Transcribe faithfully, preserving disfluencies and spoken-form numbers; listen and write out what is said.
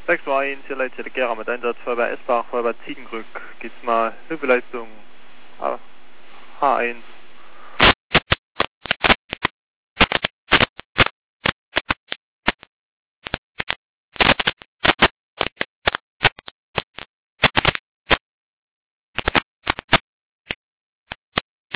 sechs zwei eins, hier Leute, der Gera mit Einsatz, Feuerwehr Esbach, Feuerwehr Ziegenbrück, geht's mal Hilfeleistung H eins.